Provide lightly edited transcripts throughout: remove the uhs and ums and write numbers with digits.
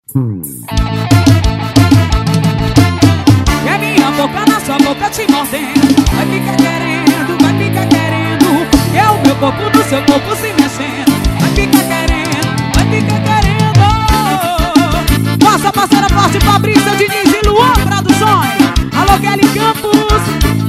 É minha boca na sua boca te mordendo. Vai ficar querendo, vai ficar querendo. É o meu corpo no seu corpo se mexendo. Vai ficar querendo, vai ficar querendo. Nossa parceira forte, Fabrício, Diniz e Luan Produções. Alô, Kelly Campos.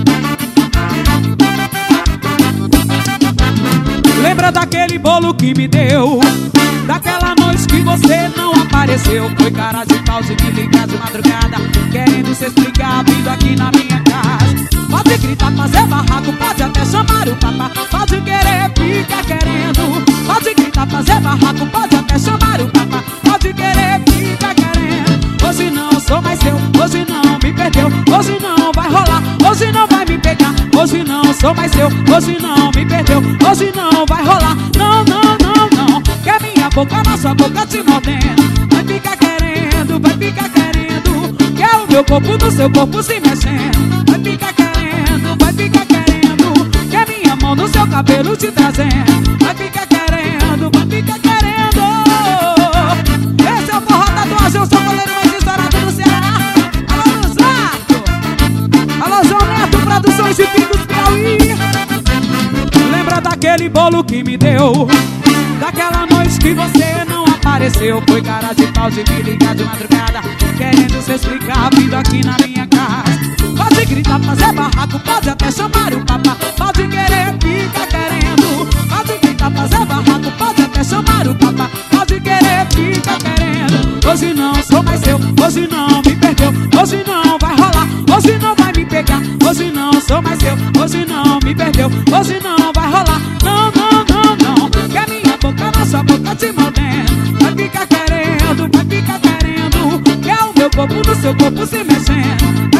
Lembra daquele bolo que me deu? Daquela noite que você não apareceu. Foi cara de pau de me ligar de madrugada, querendo se explicar, vindo aqui na minha casa. Pode gritar, fazer barraco, pode até chamar o papá. Pode querer, fica querendo. Pode gritar, fazer barraco, pode até chamar o papá. Pode querer, fica querendo. Hoje não sou mais seu, hoje não me perdeu. Hoje não vai rolar, hoje não vai me pegar. Hoje não sou mais seu, hoje não me perdeu. Hoje não vai rolar, não, não, não, não. Quer minha boca na sua boca te mordendo. Vai ficar querendo, vai ficar querendo. Quer o meu corpo no seu corpo se mexendo. Vai ficar querendo, vai ficar querendo. Quer minha mão no seu cabelo te trazendo. Vai ficar querendo, vai ficar querendo. Esse é o forró tatuagem, eu sou o goleiro mais estourado do Ceará. Alô, Luzato. Alô, João Neto, Produções de Picos Piauí. Lembra daquele bolo que me deu? Daquela noite que você não apareceu. Foi cara de pau de me ligar de madrugada, querendo se explicar, vindo aqui na minha casa. Pode gritar, fazer barraco, pode até chamar o papá. Pode querer, fica querendo. Pode gritar, fazer barraco, pode até chamar o papá. Pode querer, fica querendo. Hoje não sou mais seu, hoje não me perdeu. Hoje não vai rolar, hoje não vai me pegar. Hoje não sou mais seu, hoje não me perdeu. Hoje não vai rolar, não, não, não, não. Quer minha boca na sua boca te mordendo. Vai ficar querendo, vai ficar querendo. Quer o meu corpo no seu corpo se mexendo.